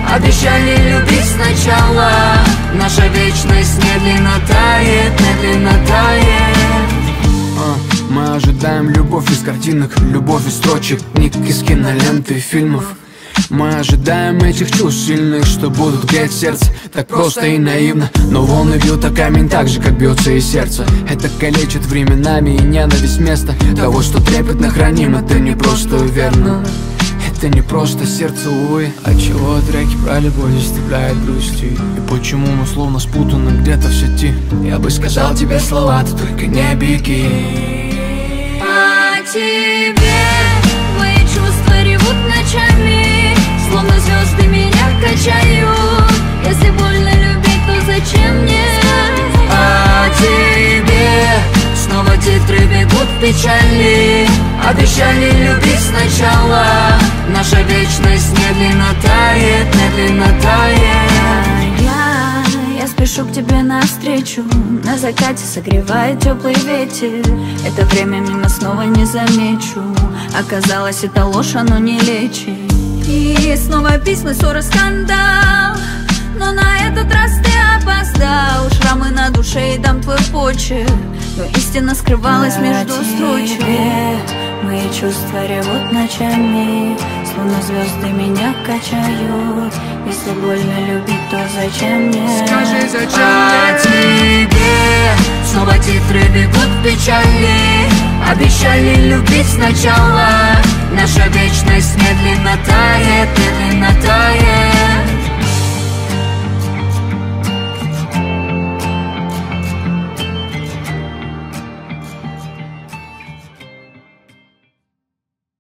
Обещали любить сначала. Наша вечность медленно тает, медленно тает. Мы ожидаем любовь из картинок, любовь из строчек, книг, из киноленты, фильмов. Мы ожидаем этих чувств сильных, что будут греть сердце. Так просто и наивно, но волны бьют о камень так же, как бьется и сердце. Это калечит временами и ненависть вместо того, что трепетно храним. Это не просто верно, это не просто сердце, увы. Отчего треки про любовь заставляют грустью? И почему мы словно спутаны где-то в сети? Я бы сказал тебе слова, ты только не беги. О тебе мои чувства ревут ночами, словно звезды меня качают. Если больно любить, то зачем мне? О тебе снова титры бегут в печали. Обещали любить сначала. Наша вечность медленно тает, медленно тает. Я спешу к тебе навстречу. На закате согревает теплый ветер. Это время мимо снова не замечу. Оказалось, это ложь, оно не лечит. И снова письма, ссора, скандал. Но на этот раз ты опоздал. Шрамы на душе и дам твой почерк, но истина скрывалась между строчек. Мои чувства ревут ночами, словно звезды меня качают. Если больно любить, то зачем мне? Скажи, зачем О тебе снова титры бегут в печали. Обещали любить сначала. Наша вечность медленно тает, медленно тает.